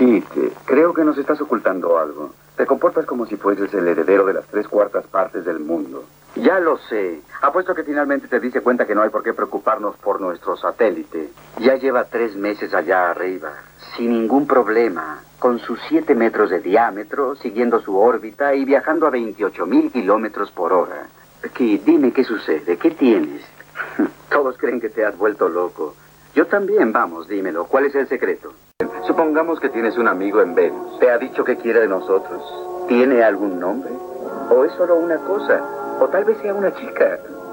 Kit, creo que nos estás ocultando algo. Te comportas como si fueses el heredero de las 3/4 partes del mundo. Ya lo sé. Apuesto que finalmente te diste cuenta que no hay por qué preocuparnos por nuestro satélite. Ya lleva 3 meses allá arriba, sin ningún problema, con sus 7 metros de diámetro, siguiendo su órbita y viajando a 28,000 kilómetros por hora. Kit, dime qué sucede, ¿qué tienes? Todos creen que te has vuelto loco. Yo también, vamos, dímelo. ¿Cuál es el secreto? Supongamos que tienes un amigo en Venus. ¿Te ha dicho qué quiere de nosotros? ¿Tiene algún nombre? ¿O es solo una cosa? O tal vez sea una chica.